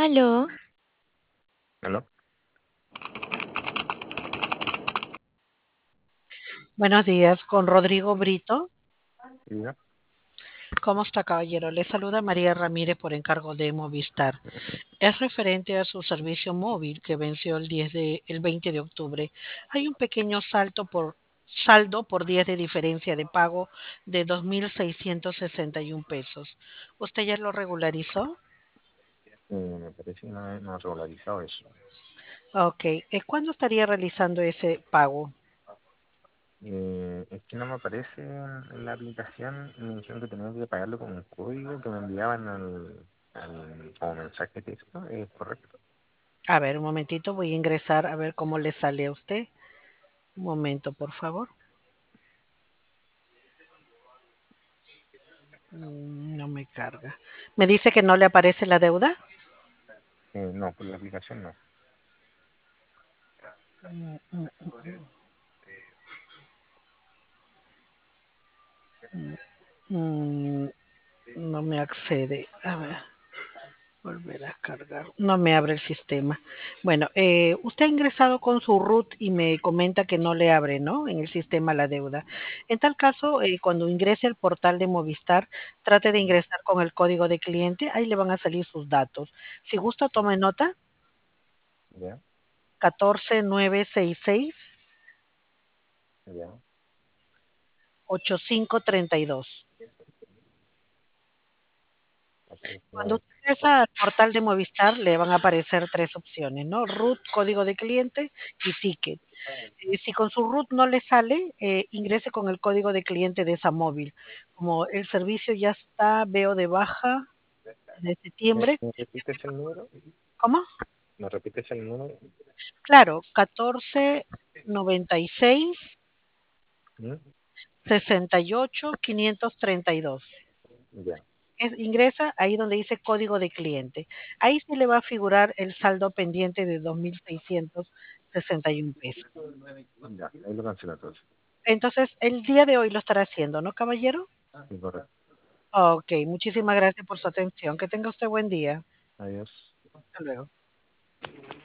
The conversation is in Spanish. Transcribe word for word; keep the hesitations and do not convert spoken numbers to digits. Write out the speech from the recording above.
Aló, ¿Aló? Buenos días, con Rodrigo Brito. ¿Ya? ¿Cómo está, caballero? Le saluda María Ramírez por encargo de Movistar. Es referente a su servicio móvil que venció el diez de, el veinte de octubre. Hay un pequeño salto por saldo por días de diferencia de pago de dos mil seiscientos sesenta y un pesos. ¿Usted ya lo regularizó? Eh, me parece que no, he- no he regularizado eso. Ok. Eh, ¿Cuándo estaría realizando ese pago? Eh, es que no me aparece en, en la aplicación, me dijeron que tenía que pagarlo con un código que me enviaban al, al, como mensaje de texto, ¿es correcto? A ver, un momentito, voy a ingresar a ver cómo le sale a usted. Un momento, por favor. Mm, No me carga. ¿Me dice que no le aparece la deuda? Eh, no, por la aplicación no. Mm, mm, mm, no me accede. A ver, volver a cargar. No me abre el sistema. Bueno, eh, usted ha ingresado con su root y me comenta que no le abre, ¿no? En el sistema la deuda. En tal caso, eh, cuando ingrese al portal de Movistar, trate de ingresar con el código de cliente. Ahí le van a salir sus datos. Si gusta, tome nota. ¿Ya? catorce nueve sesenta y seis ¿Ya? ochenta y cinco treinta y dos. catorce, Cuando nueve. usted ingresa al portal de Movistar, le van a aparecer tres opciones, ¿no? root, código de cliente y ticket. Eh, si con su root no le sale, eh, ingrese con el código de cliente de esa móvil. Como el servicio ya está, veo de baja de ¿Me, septiembre. me repites el número? ¿Cómo? ¿Me repites el número? Claro, catorce noventa y seis ¿Mm? sesenta y ocho quinientos treinta y dos. Ya. Es- ingresa ahí donde dice código de cliente. Ahí se le va a figurar el saldo pendiente de dos mil seiscientos sesenta y un pesos. Ya, ahí lo cancelo entonces. Entonces, el día de hoy lo estará haciendo, ¿no, caballero? Sí, correcto. Ok, muchísimas gracias por su atención. Que tenga usted buen día. Adiós. Hasta luego.